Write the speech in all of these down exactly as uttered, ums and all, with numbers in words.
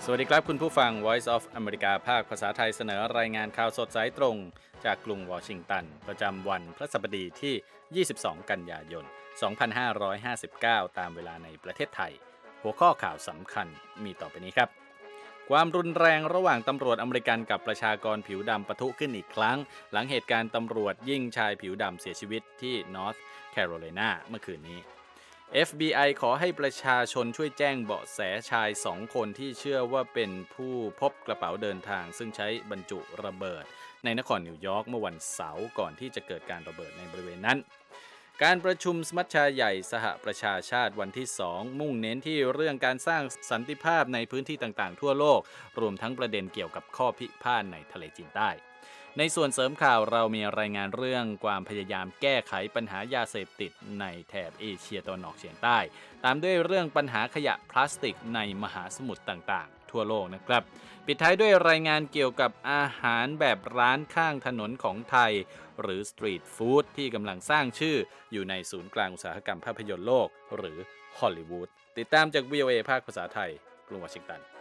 วัสดีครับคุณผู้ฟัง Voice of America ภาคภาษาไทยเสนอรายงานข่าวสดสายตรงจากกรุงวอชิงตันประจำวันพฤหัสบดีที่ยี่สิบสองกันยายนสองพันห้าร้อยห้าสิบเก้าตามเวลาในประเทศไทยหัวข้อข่าวสำคัญมีต่อไปนี้ครับความรุนแรงระหว่างตำรวจอเมริกันกับประชากรผิวดำปะทุขึ้นอีกครั้งหลังเหตุการณ์ตำรวจยิงชายผิวดำเสียชีวิตที่ North Carolina เมื่อคืนนี้ เอฟ บี ไอ ขอให้ประชาชนช่วยแจ้งเบาะแสชายสองคนที่เชื่อว่าเป็นผู้พบกระเป๋าเดินทางซึ่งใช้บรรจุระเบิดในนครนิวยอร์กเมื่อวันเสาร์ก่อนที่จะเกิดการระเบิดในบริเวณนั้นการประชุมสมัชชาใหญ่สหประชาชาติวันที่สองมุ่งเน้นที่เรื่องการสร้างสันติภาพในพื้นที่ต่างๆทั่วโลกรวมทั้งประเด็นเกี่ยวกับข้อพิพาทในทะเลจีนใต้ในส่วนเสริมข่าวเรามีรายงานเรื่องความพยายามแก้ไขปัญหายาเสพติดในแถบเอเชียตะวันออกเฉียงใต้ตามด้วยเรื่องปัญหาขยะพลาสติกในมหาสมุทรต่างๆทั่วโลกนะครับปิดท้ายด้วยรายงานเกี่ยวกับอาหารแบบร้านข้างถนนของไทยหรือสตรีทฟู้ดที่กำลังสร้างชื่ออยู่ในศูนย์กลางอุตสาหกรรมภาพยนตร์โลกหรือฮอลลีวูดติดตามจาก วี โอ เอ ภาคภาษาไทยกรุงวอชิงตัน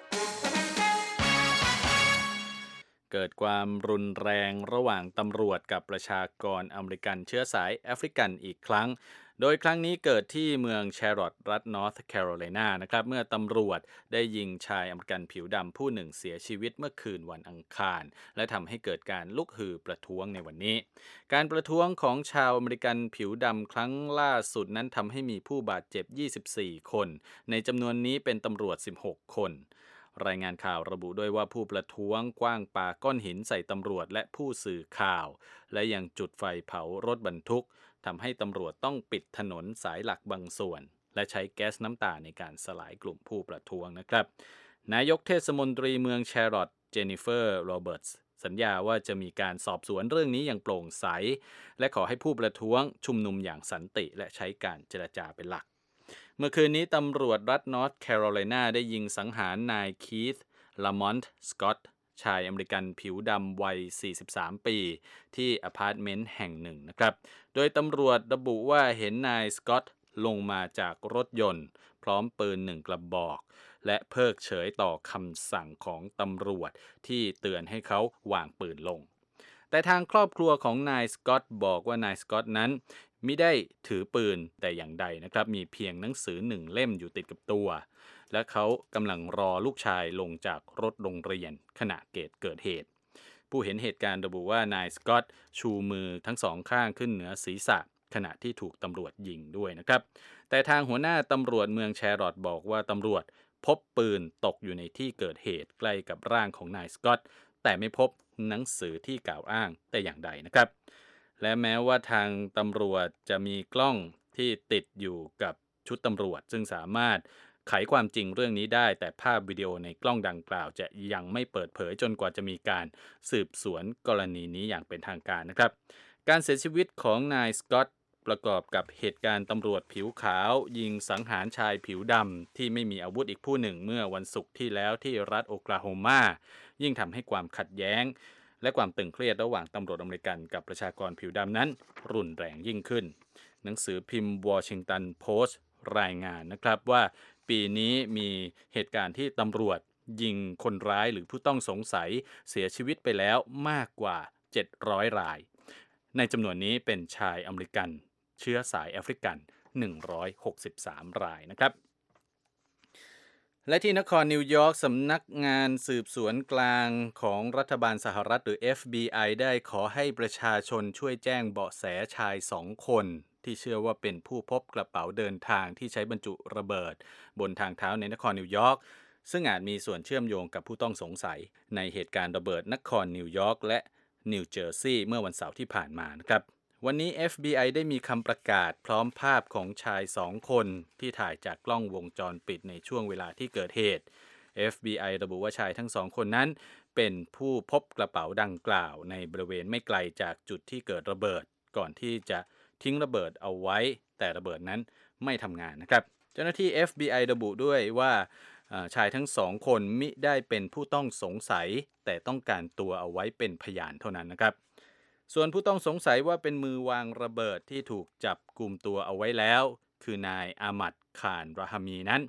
เกิดความรุนแรงระหว่างตำรวจกับประชากรอเมริกันเชื้อสายแอฟริกันอีกครั้งโดยครั้งนี้เกิดที่เมืองแชร์รอตต์รัฐนอร์ทแคโรไลนานะครับเมื่อตำรวจได้ยิงชายอเมริกันผิวดำผู้หนึ่งเสียชีวิตเมื่อคืนวันอังคารและทำให้เกิดการลุกฮือประท้วงในวันนี้การประท้วงของชาวอเมริกันผิวดำครั้งล่าสุดนั้นทำให้มีผู้บาดเจ็บยี่สิบสี่คนในจำนวนนี้เป็นตำรวจสิบหกคนรายงานข่าวระบุด้วยว่าผู้ประท้วงกว้างปาก้อนหินใส่ตำรวจและผู้สื่อข่าวและยังจุดไฟเผารถบรรทุกทำให้ตำรวจต้องปิดถนนสายหลักบางส่วนและใช้แก๊สน้ำตาในการสลายกลุ่มผู้ประท้วงนะครับนายกเทศมนตรีเมืองแชร์รอตต์เจนนิเฟอร์โรเบิร์ตส์สัญญาว่าจะมีการสอบสวนเรื่องนี้อย่างโปร่งใสและขอให้ผู้ประท้วงชุมนุมอย่างสันติและใช้การเจรจาเป็นหลักเมื่อคืนนี้ตำรวจรัฐนอร์ทแคโรไลนาได้ยิงสังหารนายคีธลามอนต์สกอตต์ชายอเมริกันผิวดำวัยสี่สิบสามปีที่อพาร์ตเมนต์แห่งหนึ่งนะครับโดยตำรวจระบุว่าเห็นนายสกอตต์ลงมาจากรถยนต์พร้อมปืนหนึ่งกระบอกและเพิกเฉยต่อคำสั่งของตำรวจที่เตือนให้เขาวางปืนลงแต่ทางครอบครัวของนายสกอตต์บอกว่านายสกอตต์นั้นมิได้ถือปืนแต่อย่างใดนะครับมีเพียงหนังสือหนึ่งเล่มอยู่ติดกับตัวและเขากำลังรอลูกชายลงจากรถโรงเรียนขณะเกิดเกิดเหตุผู้เห็นเหตุการณ์ระบุว่านายสกอตต์ชูมือทั้งสองข้างขึ้นเหนือศีรษะขณะที่ถูกตำรวจยิงด้วยนะครับแต่ทางหัวหน้าตำรวจเมืองแชร์รอตต์บอกว่าตำรวจพบปืนตกอยู่ในที่เกิดเหตุใกล้กับร่างของนายสกอตต์แต่ไม่พบหนังสือที่กล่าวอ้างแต่อย่างใดนะครับและแม้ว่าทางตำรวจจะมีกล้องที่ติดอยู่กับชุดตำรวจซึ่งสามารถไขความจริงเรื่องนี้ได้แต่ภาพวิดีโอในกล้องดังกล่าวจะยังไม่เปิดเผยจนกว่าจะมีการสืบสวนกรณีนี้อย่างเป็นทางการนะครับการเสียชีวิตของนายสกอตต์ประกอบกับเหตุการณ์ตำรวจผิวขาวยิงสังหารชายผิวดำที่ไม่มีอาวุธอีกผู้หนึ่งเมื่อวันศุกร์ที่แล้วที่รัฐโอคลาโฮมายิ่งทำให้ความขัดแย้งและความตึงเครียดระหว่างตำรวจอเมริกันกับประชากรผิวดำนั้นรุนแรงยิ่งขึ้นหนังสือพิมพ์วอชิงตันโพสต์รายงานนะครับว่าปีนี้มีเหตุการณ์ที่ตำรวจยิงคนร้ายหรือผู้ต้องสงสัยเสียชีวิตไปแล้วมากกว่าเจ็ดร้อยรายในจำนวนนี้เป็นชายอเมริกันเชื้อสายแอฟริกันหนึ่งร้อยหกสิบสามรายนะครับและที่นครนิวยอร์กสำนักงานสืบสวนกลางของรัฐบาลสหรัฐหรือ เอฟ บี ไอ ได้ขอให้ประชาชนช่วยแจ้งเบาะแสชายสองคนที่เชื่อว่าเป็นผู้พบกระเป๋าเดินทางที่ใช้บรรจุระเบิดบนทางเท้าในนครนิวยอร์กซึ่งอาจมีส่วนเชื่อมโยงกับผู้ต้องสงสัยในเหตุการณ์ระเบิดนครนิวยอร์กและนิวเจอร์ซีย์เมื่อวันเสาร์ที่ผ่านมานะครับวันนี้ เอฟ บี ไอ ได้มีคำประกาศพร้อมภาพของชายสองคนที่ถ่ายจากกล้องวงจรปิดในช่วงเวลาที่เกิดเหตุ เอฟ บี ไอ ระบุว่าชายทั้งสองคนนั้นเป็นผู้พบกระเป๋าดังกล่าวในบริเวณไม่ไกลจากจุดที่เกิดระเบิดก่อนที่จะทิ้งระเบิดเอาไว้แต่ระเบิดนั้นไม่ทำงานนะครับเจ้าหน้าที่ เอฟ บี ไอ ระบุด้วยว่าชายทั้งสองคนมิได้เป็นผู้ต้องสงสัยแต่ต้องการตัวเอาไว้เป็นพยานเท่านั้นนะครับส่วนผู้ต้องสงสัยว่าเป็นมือวางระเบิดที่ถูกจับกุมตัวเอาไว้แล้วคือนายอามัดข่านราฮามีนั้น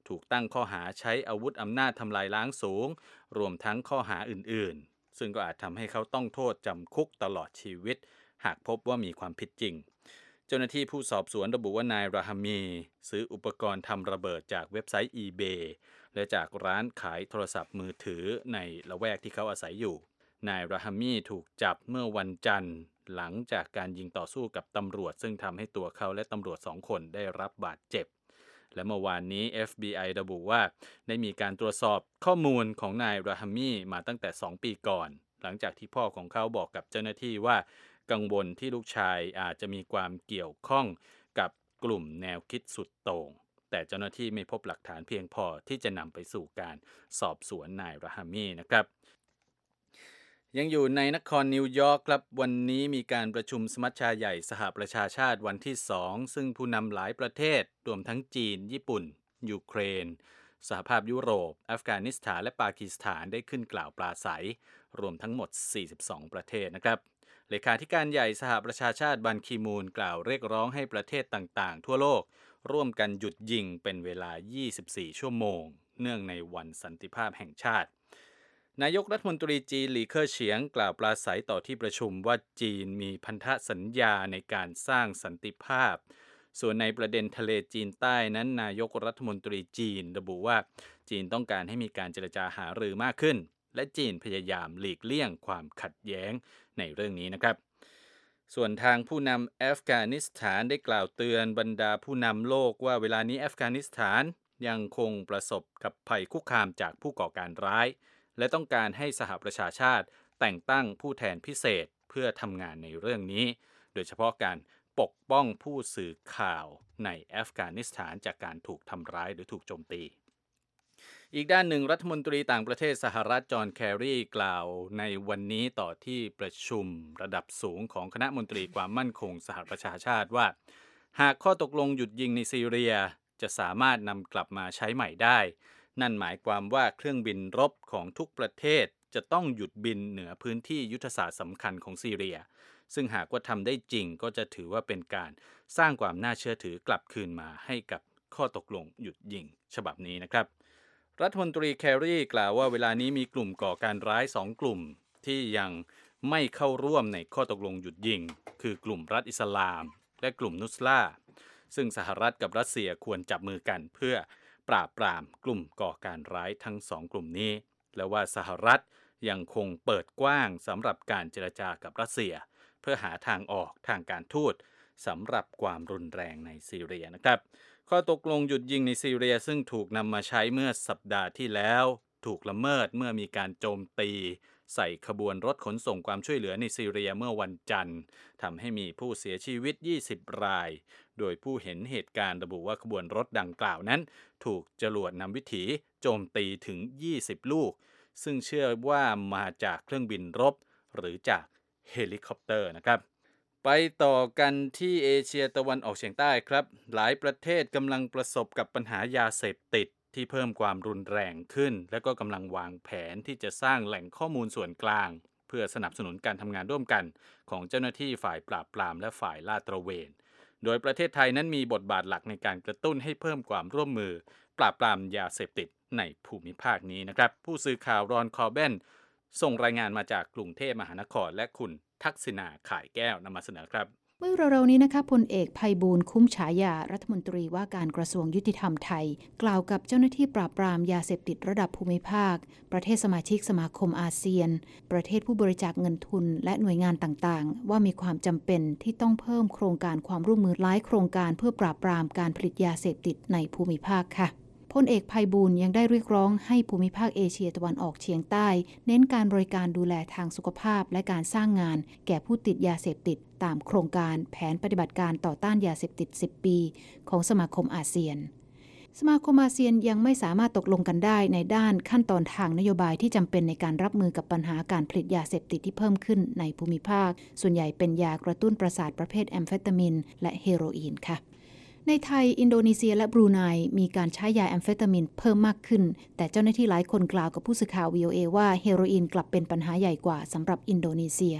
ถูกตั้งข้อหาใช้อาวุธอำนาจทำลายล้างสูงรวมทั้งข้อหาอื่นๆซึ่งก็อาจทำให้เขาต้องโทษจำคุกตลอดชีวิตหากพบว่ามีความผิดจริงเจ้าหน้าที่ผู้สอบสวนระบุว่านายราฮามีซื้ออุปกรณ์ทำระเบิดจากเว็บไซต์ eBay และจากร้านขายโทรศัพท์มือถือในละแวกที่เขาอาศัยอยู่นายราฮามีถูกจับเมื่อวันจันทร์หลังจากการยิงต่อสู้กับตำรวจซึ่งทำให้ตัวเขาและตำรวจสองคนได้รับบาดเจ็บและเมื่อวานนี้ เอฟ บี ไอ ระบุว่าได้มีการตรวจสอบข้อมูลของนายราฮามีมาตั้งแต่สองปีก่อนหลังจากที่พ่อของเขาบอกกับเจ้าหน้าที่ว่ากังวลที่ลูกชายอาจจะมีความเกี่ยวข้องกับกลุ่มแนวคิดสุดโต่งแต่เจ้าหน้าที่ไม่พบหลักฐานเพียงพอที่จะนำไปสู่การสอบสวนนายราฮามีนะครับยังอยู่ในนครนิวยอร์กครับวันนี้มีการประชุมสมัชชาใหญ่สหประชาชาติวันที่สองซึ่งผู้นำหลายประเทศรวมทั้งจีนญี่ปุ่นยูเครนสหภาพยุโรปอัฟกานิสถานและปากีสถานได้ขึ้นกล่าวปราศัยรวมทั้งหมดสี่สิบสองประเทศนะครับเลขาธิการใหญ่สหประชาชาติบันคีมูนกล่าวเรียกร้องให้ประเทศต่างๆทั่วโลกร่วมกันหยุดยิงเป็นเวลายี่สิบสี่ชั่วโมงเนื่องในวันสันติภาพแห่งชาตินายกรัฐมนตรีจีนหลี่เค่อเฉียงกล่าวปราศัยต่อที่ประชุมว่าจีนมีพันธสัญญาในการสร้างสันติภาพส่วนในประเด็นทะเลจีนใต้นั้นนายกรัฐมนตรีจีนระบุว่าจีนต้องการให้มีการเจรจาหารือมากขึ้นและจีนพยายามหลีกเลี่ยงความขัดแย้งในเรื่องนี้นะครับส่วนทางผู้นำอัฟกานิสถานได้กล่าวเตือนบรรดาผู้นำโลกว่าเวลานี้อัฟกานิสถานยังคงประสบกับภัยคุกคามจากผู้ก่อการร้ายและต้องการให้สหประชาชาติแต่งตั้งผู้แทนพิเศษเพื่อทำงานในเรื่องนี้โดยเฉพาะการปกป้องผู้สื่อข่าวในอัฟกานิสถานจากการถูกทำร้ายหรือถูกโจมตีอีกด้านหนึ่งรัฐมนตรีต่างประเทศสหรัฐจอห์นแครีกล่าวในวันนี้ต่อที่ประชุมระดับสูงของคณะมนตรีความมั่นคงสหประชาชาติว่าหากข้อตกลงหยุดยิงในซีเรียจะสามารถนำกลับมาใช้ใหม่ได้นั่นหมายความว่าเครื่องบินรบของทุกประเทศจะต้องหยุดบินเหนือพื้นที่ยุทธศาสตร์สำคัญของซีเรียซึ่งหากว่าทำได้จริงก็จะถือว่าเป็นการสร้างความน่าเชื่อถือกลับคืนมาให้กับข้อตกลงหยุดยิงฉบับนี้นะครับรัฐมนตรีแครีกล่าวว่าเวลานี้มีกลุ่มก่อการร้ายสองกลุ่มที่ยังไม่เข้าร่วมในข้อตกลงหยุดยิงคือกลุ่มรัฐอิสลามและกลุ่มนุสราซึ่งสหรัฐกับรัสเซียควรจับมือกันเพื่อปราบปรามกลุ่มก่อการร้ายทั้งสองกลุ่มนี้และว่าสหรัฐยังคงเปิดกว้างสำหรับการเจรจากับรัสเซียเพื่อหาทางออกทางการทูตสำหรับความรุนแรงในซีเรียนะครับข้อตกลงหยุดยิงในซีเรียซึ่งถูกนำมาใช้เมื่อสัปดาห์ที่แล้วถูกละเมิดเมื่อมีการโจมตีใส่ขบวนรถขนส่งความช่วยเหลือในซีเรียเมื่อวันจันทร์ทำให้มีผู้เสียชีวิตยี่สิบรายโดยผู้เห็นเหตุการณ์ระบุว่าขบวนรถดังกล่าวนั้นถูกจรวดนำวิถีโจมตีถึงยี่สิบลูกซึ่งเชื่อว่ามาจากเครื่องบินรบหรือจากเฮลิคอปเตอร์นะครับไปต่อกันที่เอเชียตะวันออกเฉียงใต้ครับหลายประเทศกำลังประสบกับปัญหายาเสพติดที่เพิ่มความรุนแรงขึ้นและก็กำลังวางแผนที่จะสร้างแหล่งข้อมูลส่วนกลางเพื่อสนับสนุนการทำงานร่วมกันของเจ้าหน้าที่ฝ่ายปราบปรามและฝ่ายลาดตระเวนโดยประเทศไทยนั้นมีบทบาทหลักในการกระตุ้นให้เพิ่มความร่วมมือปราบปรามยาเสพติดในภูมิภาคนี้นะครับผู้สื่อข่าวรอนคอร์เบนส่งรายงานมาจากกรุงเทพมหานครและคุณทักษิณาข่ายแก้วนำมาเสนอครับเมื่อเร็วๆนี้นะคะพลเอกไพบูลย์คุ้มฉายารัฐมนตรีว่าการกระทรวงยุติธรรมไทยกล่าวกับเจ้าหน้าที่ปราบปรามยาเสพติดระดับภูมิภาคประเทศสมาชิกสมาคมอาเซียนประเทศผู้บริจาคเงินทุนและหน่วยงานต่างๆว่ามีความจำเป็นที่ต้องเพิ่มโครงการความร่วมมือหลายโครงการเพื่อปราบปรามการผลิตยาเสพติดในภูมิภาคค่ะพลเอกไพบูลย์ยังได้เรียกร้องให้ภูมิภาคเอเชียตะวันออกเฉียงใต้เน้นการบริการดูแลทางสุขภาพและการสร้างงานแก่ผู้ติดยาเสพติดตามโครงการแผนปฏิบัติการต่อต้านยาเสพติดสิบปีของสมาคมอาเซียนสมาคมอาเซียนยังไม่สามารถตกลงกันได้ในด้านขั้นตอนทางนโยบายที่จำเป็นในการรับมือกับปัญหาการผลิตยาเสพติดที่เพิ่มขึ้นในภูมิภาคส่วนใหญ่เป็นยากระตุ้นประสาทประเภทแอมเฟตามินและเฮโรอีนค่ะในไทยอินโดนีเซียและบรูไนมีการใช้ยาแอมเฟตามินเพิ่มมากขึ้นแต่เจ้าหน้าที่หลายคนกล่าวกับผู้สื่อข่าว วี โอ เอ ว่าเฮโรอีนกลับเป็นปัญหาใหญ่กว่าสำหรับอินโดนีเซีย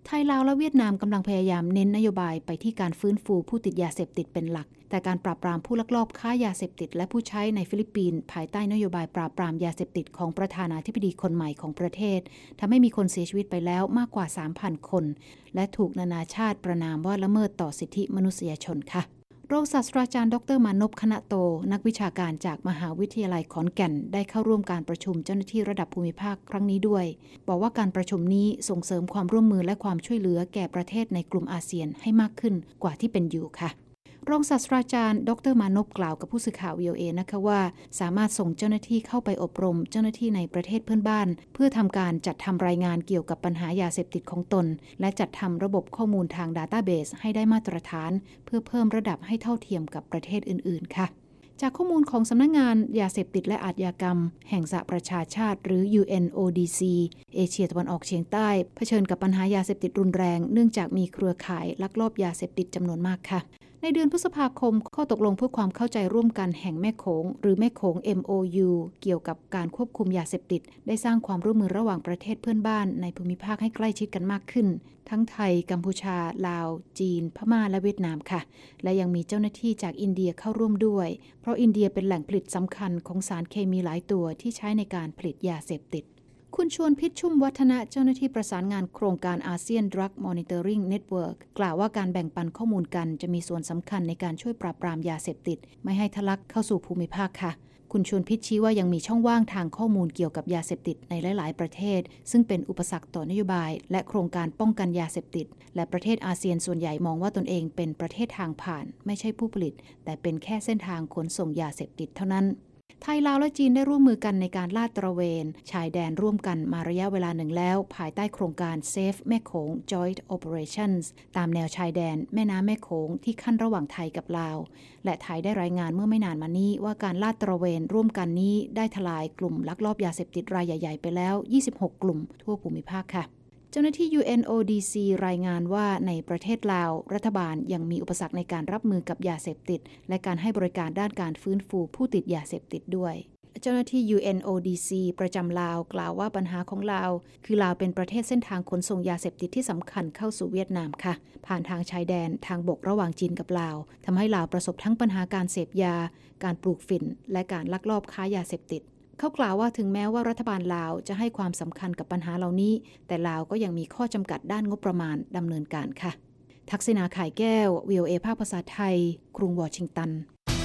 ไทยลาวและเวียดนามกำลังพยายามเน้นนโยบายไปที่การฟื้นฟูผู้ติดยาเสพติดเป็นหลักแต่การปราบปรามผู้ลักลอบค้ายาเสพติดและผู้ใช้ในฟิลิปปินส์ภายใต้นโยบายปราบปรามยาเสพติดของประธานาธิบดีคนใหม่ของประเทศทำให้มีคนเสียชีวิตไปแล้วมากกว่า สามพัน คนและถูกนานาชาติประณามว่าละเมิดต่อสิทธิมนุษยชนค่ะรองศาสตราจารย์ดรมานพคณโตนักวิชาการจากมหาวิทยาลัยขอนแก่นได้เข้าร่วมการประชุมเจ้าหน้าที่ระดับภูมิภาคครั้งนี้ด้วยบอกว่าการประชุมนี้ส่งเสริมความร่วมมือและความช่วยเหลือแก่ประเทศในกลุ่มอาเซียนให้มากขึ้นกว่าที่เป็นอยู่ค่ะรองศาสตราจารย์ดรมานพกล่าวกับผู้สื่อข่าว วี โอ เอ นะคะว่าสามารถส่งเจ้าหน้าที่เข้าไปอบรมเจ้าหน้าที่ในประเทศเพื่อนบ้านเพื่อทำการจัดทำรายงานเกี่ยวกับปัญหายาเสพติดของตนและจัดทำระบบข้อมูลทางดาต้าเบสให้ได้มาตรฐานเพื่อเพิ่มระดับให้เท่าเทียมกับประเทศอื่นๆค่ะจากข้อมูลของสำนักงานยาเสพติดและอาชญากรรมแห่งสหประชาชาติหรือ ยู เอ็น โอ ดี ซี เอเชียตะวันออกเฉียงใต้เผชิญกับปัญหายาเสพติดรุนแรงเนื่องจากมีเครือข่ายลักลอบยาเสพติดจำนวนมากค่ะในเดือนพฤษภาคมข้อตกลงเพื่อความเข้าใจร่วมกันแห่งแม่โขงหรือแม่โขง เอ็ม โอ ยู เกี่ยวกับการควบคุมยาเสพติดได้สร้างความร่วมมือระหว่างประเทศเพื่อนบ้านในภูมิภาคให้ใกล้ชิดกันมากขึ้นทั้งไทยกัมพูชาลาวจีนพม่าและเวียดนามค่ะและยังมีเจ้าหน้าที่จากอินเดียเข้าร่วมด้วยเพราะอินเดียเป็นแหล่งผลิตสำคัญของสารเคมีหลายตัวที่ใช้ในการผลิตยาเสพติดคุณชวนพิชชุ่มวัฒนะเจ้าหน้าที่ประสานงานโครงการอาเซียน Drug Monitoring Network กล่าวว่าการแบ่งปันข้อมูลกันจะมีส่วนสำคัญในการช่วยปราบปรามยาเสพติดไม่ให้ทะลักเข้าสู่ภูมิภาคค่ะคุณชวนพิชชี้ว่ายังมีช่องว่างทางข้อมูลเกี่ยวกับยาเสพติดในหลายๆประเทศซึ่งเป็นอุปสรรคต่อนโยบายและโครงการป้องกันยาเสพติดและประเทศอาเซียนส่วนใหญ่มองว่าตนเองเป็นประเทศทางผ่านไม่ใช่ผู้ผลิตแต่เป็นแค่เส้นทางขนส่งยาเสพติดเท่านั้นไทยลาวและจีนได้ร่วมมือกันในการลาดตระเวนชายแดนร่วมกันมาระยะเวลาหนึ่งแล้วภายใต้โครงการ Safe แม่โขง Joint Operations ตามแนวชายแดนแม่น้ำแม่โขงที่ขั้นระหว่างไทยกับลาวและไทยได้รายงานเมื่อไม่นานมานี้ว่าการลาดตระเวนร่วมกันนี้ได้ทลายกลุ่มลักลอบยาเสพติดรายใหญ่ๆไปแล้วยี่สิบหกกลุ่มทั่วภูมิภาคค่ะเจ้าหน้าที่ ยู เอ็น โอ ดี ซี รายงานว่าในประเทศลาวรัฐบาลยังมีอุปสรรคในการรับมือกับยาเสพติดและการให้บริการด้านการฟื้นฟูผู้ติดยาเสพติดด้วยเจ้าหน้าที่ ยู เอ็น โอ ดี ซี ประจำลาวกล่าวว่าปัญหาของลาวคือลาวเป็นประเทศเส้นทางขนส่งยาเสพติดที่สำคัญเข้าสู่เวียดนามค่ะผ่านทางชายแดนทางบกระหว่างจีนกับลาวทำให้ลาวประสบทั้งปัญหาการเสพยาการปลูกฝิ่นและการลักลอบค้ายาเสพติดเขากล่าวว่าถึงแม้ว่ารัฐบาลลาวจะให้ความสำคัญกับปัญหาเหล่านี้แต่ลาวก็ยังมีข้อจำกัดด้านงบประมาณดำเนินการค่ะทักษิณา ข่ายแก้ว วี โอ เอ ภาคภาษาไทยกรุงวอชิงตัน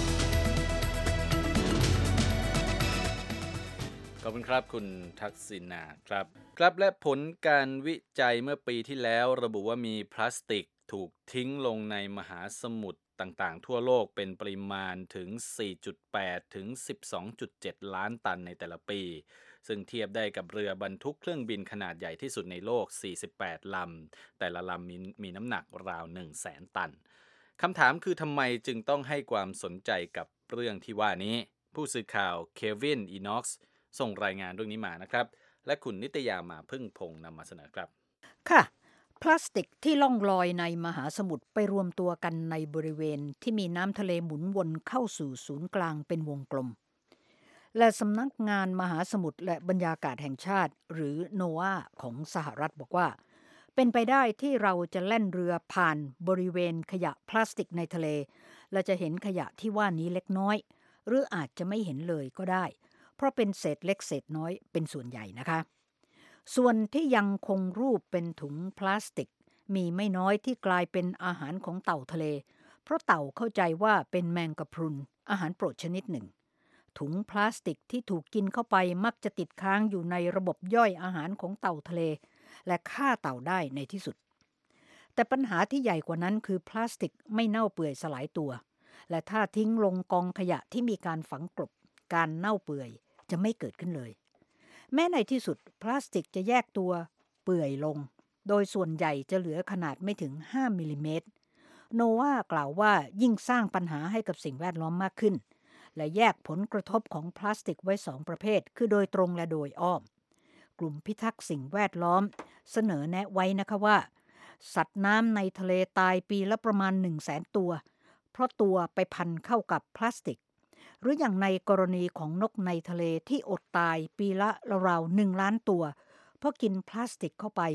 ขอบคุณครับคุณทักษิณาครับครับและผลการวิจัยเมื่อปีที่แล้วระบุว่ามีพลาสติกถูกทิ้งลงในมหาสมุทรต่างๆทั่วโลกเป็นปริมาณถึง สี่จุดแปด ถึง สิบสองจุดเจ็ด ล้านตันในแต่ละปีซึ่งเทียบได้กับเรือบรรทุกเครื่องบินขนาดใหญ่ที่สุดในโลกสี่สิบแปดลำแต่ละลำมีมีน้ำหนักราว หนึ่งแสน ตันคำถามคือทำไมจึงต้องให้ความสนใจกับเรื่องที่ว่านี้ผู้สื่อข่าวเควินอีน็อกซ์ส่งรายงานเรื่องนี้มานะครับและคุณนิตยามาพึ่งพงษ์นำมาเสนอครับค่ะพลาสติกที่ล่องลอยในมหาสมุทรไปรวมตัวกันในบริเวณที่มีน้ำทะเลหมุนวนเข้าสู่ศูนย์กลางเป็นวงกลมและสำนักงานมหาสมุทรและบรรยากาศแห่งชาติหรือโนวาของสหรัฐบอกว่าเป็นไปได้ที่เราจะแล่นเรือผ่านบริเวณขยะพลาสติกในทะเลและจะเห็นขยะที่ว่านี้เล็กน้อยหรืออาจจะไม่เห็นเลยก็ได้เพราะเป็นเศษเล็กเศษน้อยเป็นส่วนใหญ่นะคะส่วนที่ยังคงรูปเป็นถุงพลาสติกมีไม่น้อยที่กลายเป็นอาหารของเต่าทะเลเพราะเต่าเข้าใจว่าเป็นแมงกะพรุนอาหารโปรดชนิดหนึ่งถุงพลาสติกที่ถูกกินเข้าไปมักจะติดค้างอยู่ในระบบย่อยอาหารของเต่าทะเลและฆ่าเต่าได้ในที่สุดแต่ปัญหาที่ใหญ่กว่านั้นคือพลาสติกไม่เน่าเปื่อยสลายตัวและถ้าทิ้งลงกองขยะที่มีการฝังกลบการเน่าเปื่อยจะไม่เกิดขึ้นเลยแม้ในที่สุดพลาสติกจะแยกตัวเปื่อยลงโดยส่วนใหญ่จะเหลือขนาดไม่ถึงห้ามิลลิเมตรโนวากล่าวว่ายิ่งสร้างปัญหาให้กับสิ่งแวดล้อมมากขึ้นและแยกผลกระทบของพลาสติกไว้สองประเภทคือโดยตรงและโดยอ้อมกลุ่มพิทักษ์สิ่งแวดล้อมเสนอแนะไว้นะคะว่าสัตว์น้ำในทะเลตายปีละประมาณ หนึ่งแสน ตัวเพราะตัวไปพันเข้ากับพลาสติกหรืออย่างในกรณีของนกในทะเลที่อดตายปีละราวๆหนึ่งล้านตัวเพราะกินพลาสติกเข้าไป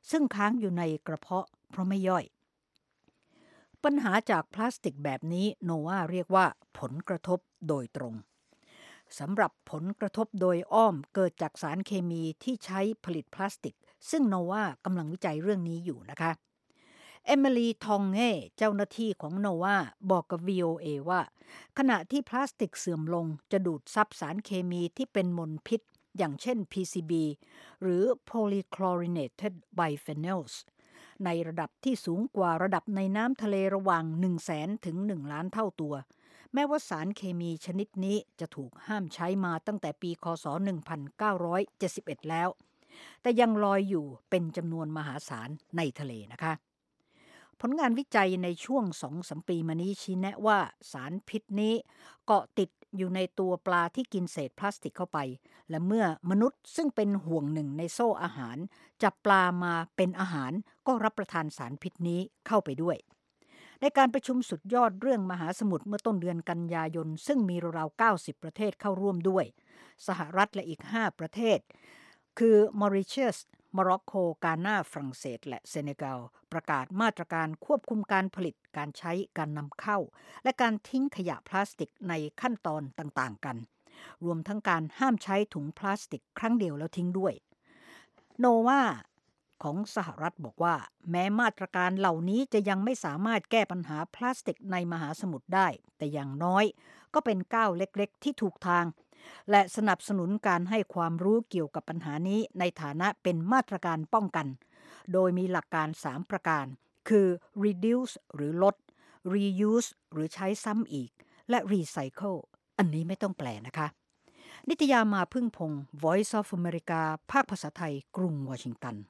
ซึ่งค้างอยู่ในกระเพาะเพราะไม่ย่อยปัญหาจากพลาสติกแบบนี้โนวาเรียกว่าผลกระทบโดยตรงสำหรับผลกระทบโดยอ้อมเกิดจากสารเคมีที่ใช้ผลิตพลาสติกซึ่งโนวากำลังวิจัยเรื่องนี้อยู่นะคะเอมิลีทองเง่เจ้าหน้าที่ของโนวาบอกกับ วี โอ เอ ว่าขณะที่พลาสติกเสื่อมลงจะดูดซับสารเคมีที่เป็นมลพิษอย่างเช่น พี ซี บี หรือ polychlorinated biphenyls ในระดับที่สูงกว่าระดับในน้ำทะเลระหว่าง หนึ่งแสน ถึง หนึ่ง ล้านเท่าตัวแม้ว่าสารเคมีชนิดนี้จะถูกห้ามใช้มาตั้งแต่ปีคศหนึ่งพันเก้าร้อยเจ็ดสิบเอ็ดแล้วแต่ยังลอยอยู่เป็นจำนวนมหาศาลในทะเลนะคะผลงานวิจัยในช่วง สองถึงสาม ปีมานี้ชี้แนะว่าสารพิษนี้เกาะติดอยู่ในตัวปลาที่กินเศษพลาสติกเข้าไปและเมื่อมนุษย์ซึ่งเป็นห่วงหนึ่งในโซ่อาหารจับปลามาเป็นอาหารก็รับประทานสารพิษนี้เข้าไปด้วยในการประชุมสุดยอดเรื่องมหาสมุทรเมื่อต้นเดือนกันยายนซึ่งมีราวๆเก้าสิบประเทศเข้าร่วมด้วยสหรัฐและอีกห้าประเทศคือมอริเชียสโมร็อกโกกานาฝรั่งเศสและเซเนกัลประกาศมาตรการควบคุมการผลิตการใช้การนำเข้าและการทิ้งขยะพลาสติกในขั้นตอนต่างๆกันรวมทั้งการห้ามใช้ถุงพลาสติกครั้งเดียวแล้วทิ้งด้วยโนวาของสหรัฐบอกว่าแม้มาตรการเหล่านี้จะยังไม่สามารถแก้ปัญหาพลาสติกในมหาสมุทรได้แต่อย่างน้อยก็เป็นก้าวเล็กๆที่ถูกทางและสนับสนุนการให้ความรู้เกี่ยวกับปัญหานี้ในฐานะเป็นมาตรการป้องกันโดยมีหลักการสามประการคือ reduce หรือลด reuse หรือใช้ซ้ำอีกและ recycle อันนี้ไม่ต้องแปลนะคะนิตยามาพึ่งพงศ์ Voice of America ภาคภาษาไทยกรุงวอชิงตัน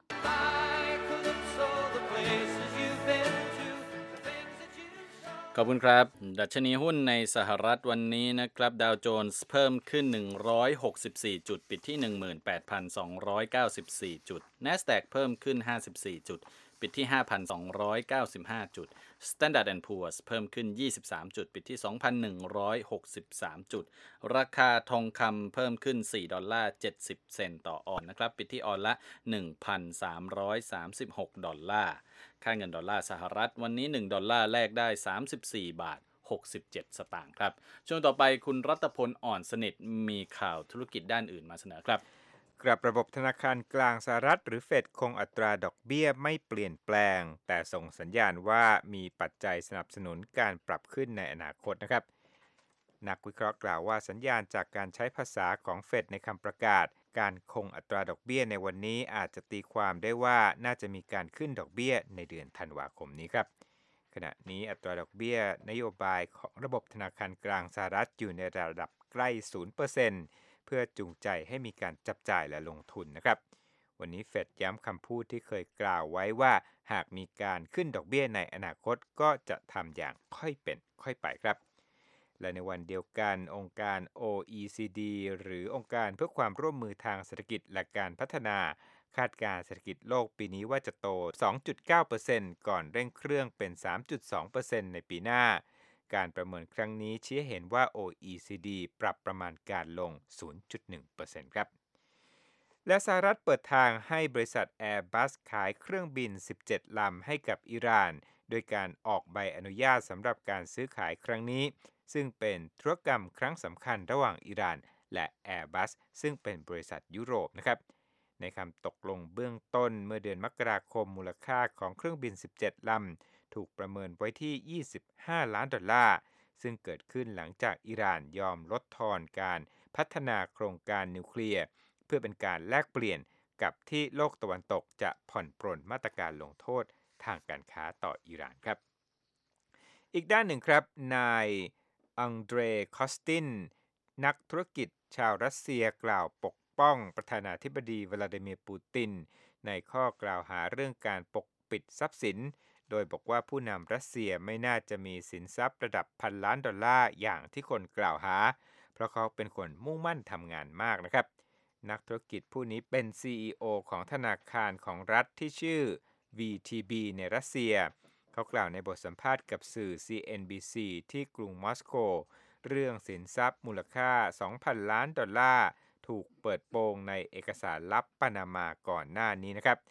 ขอบคุณครับดัชนีหุ้นในสหรัฐวันนี้นะครับดาวโจนส์เพิ่มขึ้นหนึ่งร้อยหกสิบสี่จุดปิดที่ หนึ่งหมื่นแปดพันสองร้อยเก้าสิบสี่ จุด NASDAQ เพิ่มขึ้นห้าสิบสี่จุดปิดที่ ห้าพันสองร้อยเก้าสิบห้า จุด Standard แอนด์ Poor's เพิ่มขึ้นยี่สิบสามจุดปิดที่ สองพันหนึ่งร้อยหกสิบสาม จุดราคาทองคำเพิ่มขึ้นสี่ดอลลาร์เจ็ดสิบเซนต์ต่อออนซ์นะครับปิดที่ออนซ์ละ หนึ่งพันสามร้อยสามสิบหก ดอลลาร์ค่าเงินดอลลาร์สหรัฐวันนี้หนึ่งดอลลาร์แลกได้สามสิบสี่บาทหกสิบเจ็ดสตางค์ครับช่วงต่อไปคุณรัตพลอ่อนสนิทมีข่าวธุรกิจด้านอื่นมาเสนอครับกลับระบบธนาคารกลางสหรัฐหรือเฟดคงอัตราดอกเบี้ยไม่เปลี่ยนแปลงแต่ส่งสัญญาณว่ามีปัจจัยสนับสนุนการปรับขึ้นในอนาคตนะครับนักวิเคราะห์กล่าวว่าสัญญาณจากการใช้ภาษาของเฟดในคำประกาศการคงอัตราดอกเบี้ยในวันนี้อาจจะตีความได้ว่าน่าจะมีการขึ้นดอกเบี้ยในเดือนธันวาคมนี้ครับขณะนี้อัตราดอกเบี้ยนโยบายของระบบธนาคารกลางสหรัฐอยู่ในระดับใกล้ ศูนย์เปอร์เซ็นต์ เพื่อจูงใจให้มีการจับจ่ายและลงทุนนะครับวันนี้เฟดย้ำคำพูดที่เคยกล่าวไว้ว่าหากมีการขึ้นดอกเบี้ยในอนาคตก็จะทำอย่างค่อยเป็นค่อยไปครับและในวันเดียวกันองค์การ โอ อี ซี ดี หรือองค์การเพื่อความร่วมมือทางเศรษฐกิจและการพัฒนาคาดการณ์เศรษฐกิจโลกปีนี้ว่าจะโต สองจุดเก้าเปอร์เซ็นต์ ก่อนเร่งเครื่องเป็น สามจุดสองเปอร์เซ็นต์ ในปีหน้าการประเมินครั้งนี้ชี้เห็นว่า โอ อี ซี ดี ปรับประมาณการลง ศูนย์จุดหนึ่งเปอร์เซ็นต์ ครับและสหรัฐเปิดทางให้บริษัท Airbus ขายเครื่องบินสิบเจ็ดลำให้กับอิหร่านโดยการออกใบอนุญาตสำหรับการซื้อขายครั้งนี้ซึ่งเป็นธุรกรรมครั้งสำคัญระหว่างอิหร่านและ Airbus ซึ่งเป็นบริษัทยุโรปนะครับในคำตกลงเบื้องต้นเมื่อเดือนมกราคมมูลค่าของเครื่องบินสิบเจ็ดลำถูกประเมินไว้ที่ยี่สิบห้าล้านดอลลาร์ซึ่งเกิดขึ้นหลังจากอิหร่านยอมลดทอนการพัฒนาโครงการนิวเคลียร์เพื่อเป็นการแลกเปลี่ยนกับที่โลกตะวันตกจะผ่อนปรนมาตรการลงโทษทางการค้าต่ออิหร่านครับอีกด้านหนึ่งครับนายอังเดรคอสตินนักธุรกิจชาวรัสเซียกล่าวปกป้องประธานาธิบดีวลาดิเมียร์ปูตินในข้อกล่าวหาเรื่องการปกปิดทรัพย์สินโดยบอกว่าผู้นำรัสเซียไม่น่าจะมีสินทรัพย์ระดับพันล้านดอลลาร์อย่างที่คนกล่าวหาเพราะเขาเป็นคนมุ่งมั่นทำงานมากนะครับนักธุรกิจผู้นี้เป็น ซี อี โอ ของธนาคารของรัฐที่ชื่อ วี ที บี ในรัสเซียเขากล่าวในบทสัมภาษณ์กับสื่อ ซี เอ็น บี ซี ที่กรุงมอสโกเรื่องสินทรัพย์มูลค่า สองพันล้านดอลลาร์ถูกเปิดโปงในเอกสารลับปานามาก่อนหน้านี้นะครับ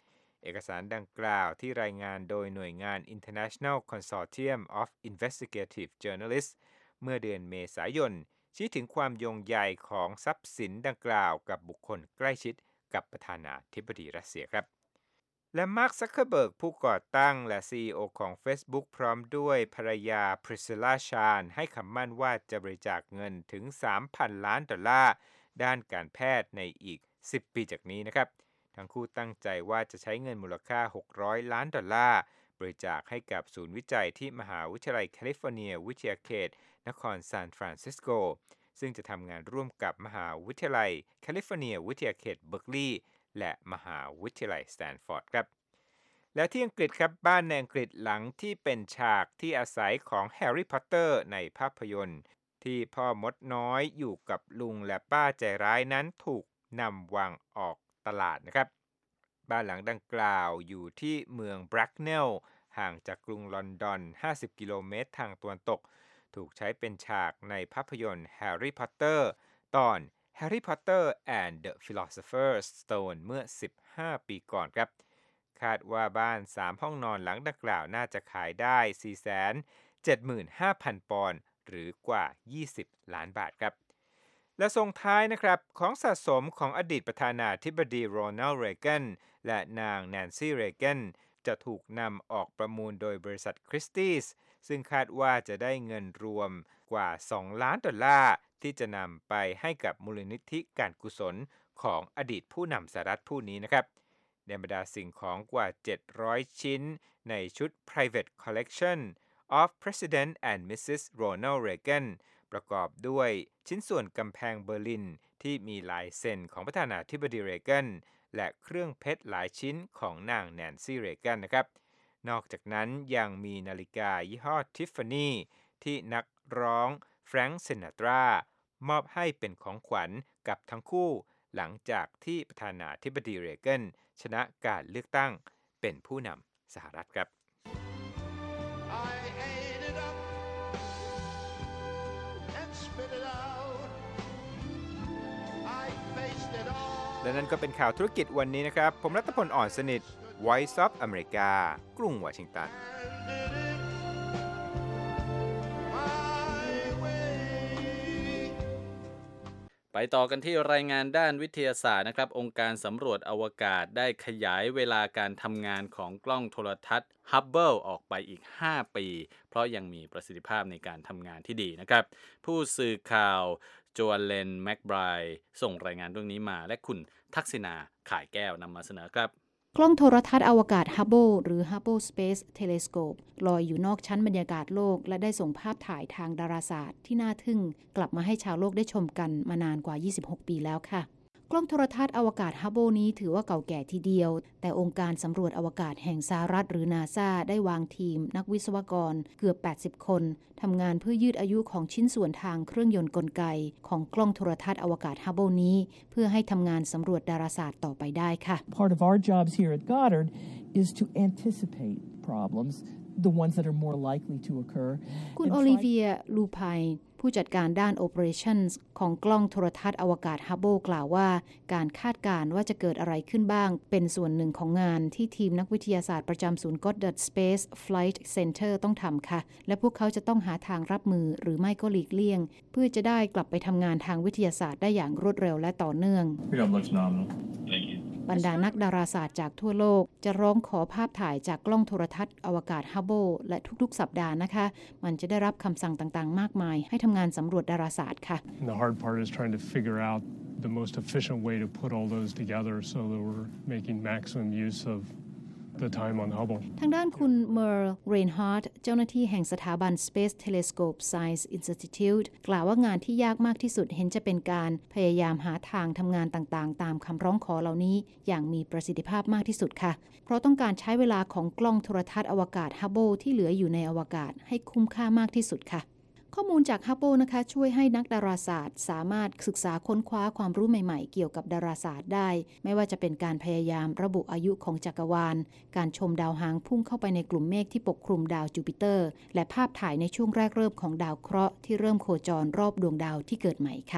เอกสารดังกล่าวที่รายงานโดยหน่วยงาน International Consortium of Investigative Journalists เมื่อเดือนเมษายนชี้ถึงความโยงใยของทรัพย์สินดังกล่าวกับบุคคลใกล้ชิดกับประธานาธิบดีรัสเซียครับและมาร์ค ซักเคอร์เบิร์กผู้ก่อตั้งและ ซี อี โอ ของ Facebook พร้อมด้วยภรรยา พริสซิลลา ชาญให้คำมั่นว่าจะบริจาคเงินถึง สามพัน ล้านดอลลาร์ด้านการแพทย์ในอีก สิบ ปีจากนี้นะครับทั้งคู่ตั้งใจว่าจะใช้เงินมูลค่า หกร้อย ล้านดอลลาร์บริจาคให้กับศูนย์วิจัยที่มหาวิทยาลัยแคลิฟอร์เนียวิทยาเขตนครซานฟรานซิสโกซึ่งจะทำงานร่วมกับมหาวิทยาลัยแคลิฟอร์เนียวิทยาเขตเบิร์กลีย์และมหาวิทยาลัยสแตนฟอร์ดครับและที่อังกฤษครับบ้านในอังกฤษหลังที่เป็นฉากที่อาศัยของแฮร์รี่พอตเตอร์ในภาพยนตร์ที่พ่อมดน้อยอยู่กับลุงและป้าใจร้ายนั้นถูกนำวางออกตลาดนะครับบ้านหลังดังกล่าวอยู่ที่เมืองแบร็กเนลห่างจากกรุงลอนดอนห้าสิบกิโลเมตรทางตะวันตกถูกใช้เป็นฉากในภาพยนตร์แฮร์รี่พอตเตอร์ตอน Harry Potter and the Philosopher's Stone เมื่อสิบห้าปีก่อนครับคาดว่าบ้านสามห้องนอนหลังดังกล่าวน่าจะขายได้ สี่แสนเจ็ดหมื่นห้าพัน ปอนด์หรือกว่ายี่สิบล้านบาทครับและส่งท้ายนะครับของสะสมของอดีตประธานาธิบดีโรนัลด์ เรแกนและนางแนนซี่ เรแกนจะถูกนำออกประมูลโดยบริษัทคริสตี้สซึ่งคาดว่าจะได้เงินรวมกว่าสองล้านดอลลาร์ที่จะนำไปให้กับมูลนิธิการกุศลของอดีตผู้นำสหรัฐผู้นี้นะครับในบรรดาสิ่งของกว่าเจ็ดร้อยชิ้นในชุด Private Collection of President and มิสซิส Ronald Reagan ประกอบด้วยชิ้นส่วนกำแพงเบอร์ลินที่มีลายเซ็นของประธานาธิบดีเรแกนและเครื่องเพชรหลายชิ้นของนางแนนซี่ เรแกนนะครับนอกจากนั้นยังมีนาฬิกายี่ห้อ Tiffany ที่นักร้องแฟรงค์ ซินาตรามอบให้เป็นของขวัญกับทั้งคู่หลังจากที่ประธานาธิบดีเรแกนชนะการเลือกตั้งเป็นผู้นำสหรัฐครับและนั่นก็เป็นข่าวธุรกิจวันนี้นะครับผมรัตพล อ่อนสนิท Voice of America กรุงวอชิงตันไปต่อกันที่รายงานด้านวิทยาศาสตร์นะครับองค์การสำรวจอวกาศได้ขยายเวลาการทำงานของกล้องโทรทัศน์ Hubble ออกไปอีกห้าปีเพราะยังมีประสิทธิภาพในการทำงานที่ดีนะครับผู้สื่อข่าวโจเลน แมคไบรด์ส่งรายงานเรื่องนี้มาและคุณทักษิณาข่ายแก้วนำมาเสนอครับกล้องโทรทัศน์อวกาศ Hubble หรือ Hubble Space Telescope ลอยอยู่นอกชั้นบรรยากาศโลกและได้ส่งภาพถ่ายทางดาราศาสตร์ที่น่าทึ่งกลับมาให้ชาวโลกได้ชมกันมานานกว่ายี่สิบหกปีแล้วค่ะกล้องโทรทัศน์อวกาศ Hubble นี้ถือว่าเก่าแก่ทีเดียวแต่องค์การสำรวจอวกาศแห่งสหรัฐหรือ นาซา ได้วางทีมนักวิศวกรเกือบแปดสิบคนทำงานเพื่อยืดอายุของชิ้นส่วนทางเครื่องยนต์กลไกของกล้องโทรทัศน์อวกาศ Hubble นี้เพื่อให้ทำงานสำรวจดาราศาสตร์ต่อไปได้ค่ะ Part of our jobs here at Goddard is to anticipate problems the ones that are more likely to occur คุณโอลิเวีย ลูไพผู้จัดการด้าน Operations ของกล้องโทรทัศน์อวกาศ Hubble กล่าวว่าการคาดการณ์ว่าจะเกิดอะไรขึ้นบ้างเป็นส่วนหนึ่งของงานที่ทีมนักวิทยาศาสตร์ประจำศูนย์ Goddard Space Flight Center ต้องทำค่ะและพวกเขาจะต้องหาทางรับมือหรือไม่ก็หลีกเลี่ยงเพื่อจะได้กลับไปทำงานทางวิทยาศาสตร์ได้อย่างรวดเร็วและต่อเนื่องบรรดานักดาราศาสตร์จากทั่วโลกจะร้องขอภาพถ่ายจากกล้องโทรทัศน์อวกาศ Hubble และทุกๆสัปดาห์นะคะมันจะได้รับคำสั่งต่างๆมากมายให้ทำงานสำรวจดาราศาสตร์ค่ะ The hard part is trying to figure out the most efficient way to put all those together so that we're making maximum use of the time on Hubble ทางด้านคุณเมอร์ เรนฮาร์ทเจ้าหน้าที่แห่งสถาบัน Space Telescope Science Institute กล่าวว่างานที่ยากมากที่สุดเห็นจะเป็นการพยายามหาทางทำงานต่างๆตามคำร้องขอเหล่านี้อย่างมีประสิทธิภาพมากที่สุดค่ะเพราะต้องการใช้เวลาของกล้องโทรทัศน์อวกาศ Hubble ที่เหลืออยู่ในอวกาศให้คุ้มค่ามากที่สุดค่ะข้อมูลจาก Hubble นะคะช่วยให้นักดาราศาสตร์สามารถศึกษาค้นคว้าความรู้ใหม่ๆเกี่ยวกับดาราศาสตร์ได้ไม่ว่าจะเป็นการพยายามระบุอายุของจักรวาลการชมดาวหางพุ่งเข้าไปในกลุ่มเมฆที่ปกคลุมดาวจูปิเตอร์และภาพถ่ายในช่วงแรกเริ่มของดาวเคราะห์ที่เริ่มโคจรรอบดวงดาวที่เกิดใหม่ค่ะ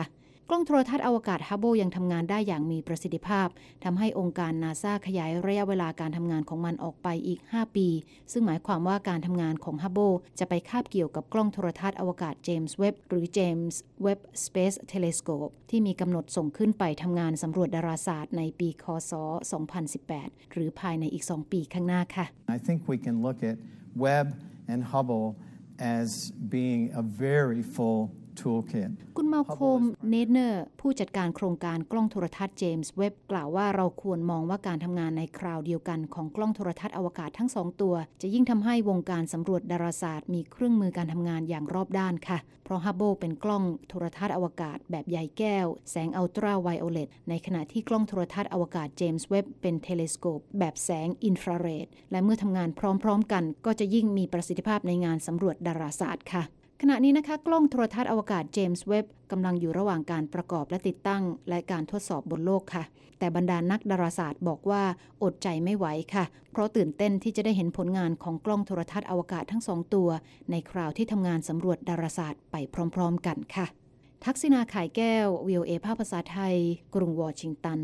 กล้องโทรทัศน์อวกาศฮับเบิลยังทำงานได้อย่างมีประสิทธิภาพทำให้องค์การ NASA ขยายระยะเวลาการทำงานของมันออกไปอีกห้าปีซึ่งหมายความว่าการทำงานของฮับเบิลจะไปคาบเกี่ยวกับกล้องโทรทัศน์อวกาศเจมส์เว็บหรือ James Webb Space Telescope ที่มีกำหนดส่งขึ้นไปทำงานสำรวจดาราศาสตร์ในปีค.ศ. สองพันสิบแปดหรือภายในอีกสองปีข้างหน้าค่ะ I think we can look at Webb and Hubble as being a very full toolkit คุณมาลโคมเนธเนอร์ผู้จัดการโครงการกล้องโทรทัศน์เจมส์เว็บกล่าวว่าเราควรมองว่าการทำงานในคราวเดียวกันของกล้องโทรทัศน์อวกาศทั้งสองตัวจะยิ่งทำให้วงการสำรวจดาราศาสตร์มีเครื่องมือการทำงานอย่างรอบด้านค่ะเพราะฮับเบิลเป็นกล้องโทรทัศน์อวกาศแบบใยแก้วแสงอัลตราไวโอเลตในขณะที่กล้องโทรทัศน์อวกาศเจมส์เว็บเป็นเทเลสโคปแบบแสงอินฟราเรดและเมื่อทำงานพร้อมๆกันก็จะยิ่งมีประสิทธิภาพในงานสำรวจดาราศาสตร์ค่ะขณะนี้นะคะกล้องโทรทัศน์อวกาศเจมส์เว็บกำลังอยู่ระหว่างการประกอบและติดตั้งและการทดสอบบนโลกค่ะแต่บรรดานักดาราศาสตร์บอกว่าอดใจไม่ไหวค่ะเพราะตื่นเต้นที่จะได้เห็นผลงานของกล้องโทรทัศน์อวกาศทั้งสองตัวในคราวที่ทำงานสำรวจดาราศาสตร์ไปพร้อมๆกันค่ะทักษิณาข่ายแก้ว วี โอ เอ ภาคภาษาไทยกรุงวอชิงตัน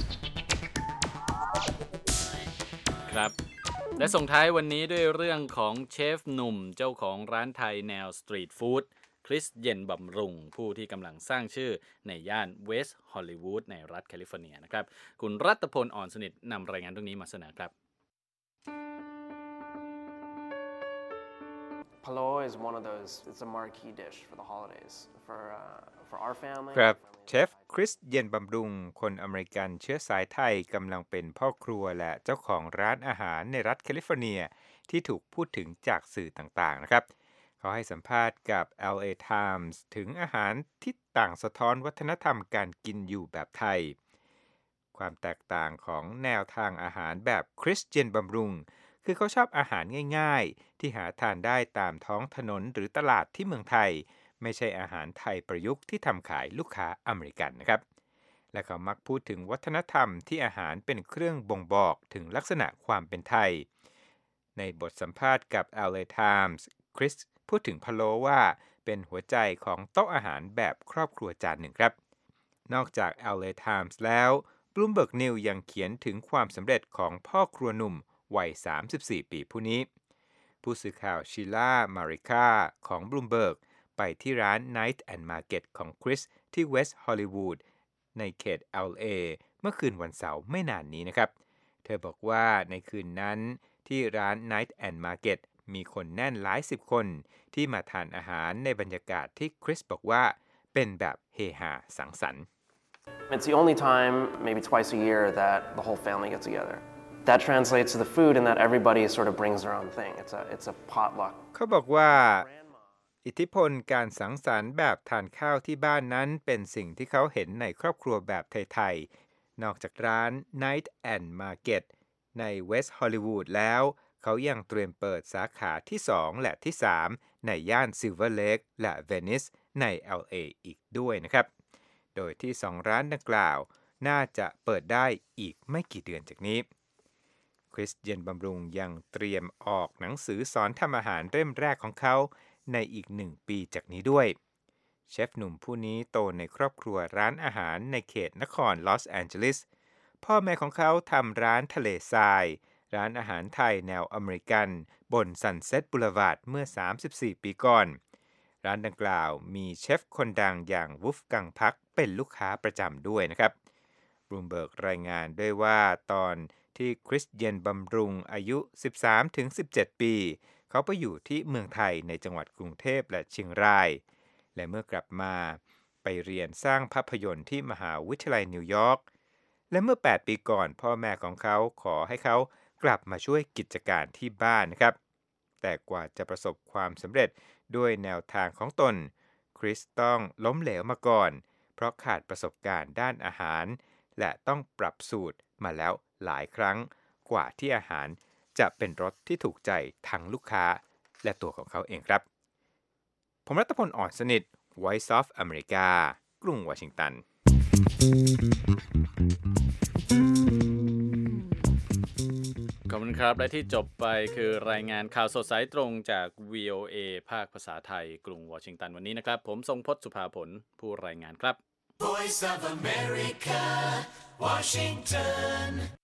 ครับและส่งท้ายวันนี้ด้วยเรื่องของเชฟหนุ่มเจ้าของร้านไทยแนวสตรีทฟู้ดคริสเย็นบำรุงผู้ที่กำลังสร้างชื่อในย่านเวสต์ฮอลลีวูดในรัฐแคลิฟอร์เนียนะครับคุณรัตพลอ่อนสนิทนำรายงานตรงนี้มาเสนอครับ Palo is one of those, it's a marquee dish for the holidays for uh, for our family ครับเชฟคริสเย็นบำรุงคนอเมริกันเชื้อสายไทยกำลังเป็นพ่อครัวและเจ้าของร้านอาหารในรัฐแคลิฟอร์เนียที่ถูกพูดถึงจากสื่อต่างๆนะครับเขาให้สัมภาษณ์กับ แอล เอ Times ถึงอาหารที่ต่างสะท้อนวัฒนธรรมการกินอยู่แบบไทยความแตกต่างของแนวทางอาหารแบบคริสเย็นบำรุงคือเขาชอบอาหารง่ายๆที่หาทานได้ตามท้องถนนหรือตลาดที่เมืองไทยไม่ใช่อาหารไทยประยุกต์ที่ทำขายลูกค้าอเมริกันนะครับและเขามักพูดถึงวัฒนธรรมที่อาหารเป็นเครื่องบ่งบอกถึงลักษณะความเป็นไทยในบทสัมภาษณ์กับ แอล เอ Times คริสพูดถึงพะโล้ว่าเป็นหัวใจของโต๊ะอาหารแบบครอบครัวจานหนึ่งครับนอกจาก แอล เอ Times แล้ว Bloomberg News ยังเขียนถึงความสำเร็จของพ่อครัวหนุ่มวัยสามสิบสี่ปีผู้นี้ผู้สื่อข่าวชิล่ามาริคาของ Bloomberg ไปที่ร้าน Night and Market ของคริสที่เวสต์ฮอลลีวูดในเขต แอล เอ เมื่อคืนวันเสาร์ไม่นานนี้นะครับเธอบอกว่าในคืนนั้นที่ร้าน Night and Market มีคนแน่นหลายสิบคนที่มาทานอาหารในบรรยากาศที่คริสบอกว่าเป็นแบบเฮฮาสังสรรค์ It's the only time, maybe twice a year, that the whole family gets together. That translates to the food in that everybody sort of brings their own thing. It's a it's a potluck. เขาบอกว่าอิทธิพลการสังสรรค์แบบทานข้าวที่บ้านนั้นเป็นสิ่งที่เขาเห็นในครอบครัวแบบไทยๆนอกจากร้าน Night and Market ในเวสต์ฮอลลีวูดแล้วเขายังเตรียมเปิดสาขาที่สองและที่สามในย่านซิลเวอร์เลคและเวนิสใน แอล เอ อีกด้วยนะครับโดยที่สองร้านดังกล่าวน่าจะเปิดได้อีกไม่กี่เดือนจากนี้คริสเย็นบำรุงยังเตรียมออกหนังสือสอนทำอาหารเล่มแรกของเขาในอีกหนึ่งปีจากนี้ด้วยเชฟหนุ่มผู้นี้โตในครอบครัวร้านอาหารในเขตนครลอสแอนเจลิสพ่อแม่ของเขาทำร้านทะเลทรายร้านอาหารไทยแนวอเมริกันบนซันเซ็ตบูเลวาร์ดเมื่อสามสิบสี่ปีก่อนร้านดังกล่าวมีเชฟคนดังอย่างวูฟกังพักเป็นลูกค้าประจำด้วยนะครับบลูมเบิร์กรายงานด้วยว่าตอนที่คริสเย็นบำรุงอายุ สิบสามถึงสิบเจ็ด ปีเขาไปอยู่ที่เมืองไทยในจังหวัดกรุงเทพและเชียงรายและเมื่อกลับมาไปเรียนสร้างภาพยนตร์ที่มหาวิทยาลัยนิวยอร์กและเมื่อแปดปีก่อนพ่อแม่ของเขาขอให้เขากลับมาช่วยกิจการที่บ้านนะครับแต่กว่าจะประสบความสำเร็จด้วยแนวทางของตนคริสต้องล้มเหลวมาก่อนเพราะขาดประสบการณ์ด้านอาหารและต้องปรับสูตรมาแล้วหลายครั้งกว่าที่อาหารจะเป็นรสที่ถูกใจทั้งลูกค้าและตัวของเขาเองครับผมรัตพลอ่อนสนิท Voice of America กรุงวอชิงตันขอบคุณครับและที่จบไปคือรายงานข่าวสดสายตรงจาก วี โอ เอ ภาคภาษาไทยกรุงวอชิงตันวันนี้นะครับผมทรงพจน์สุภาผลผู้รายงานครับ Voice of America, Washington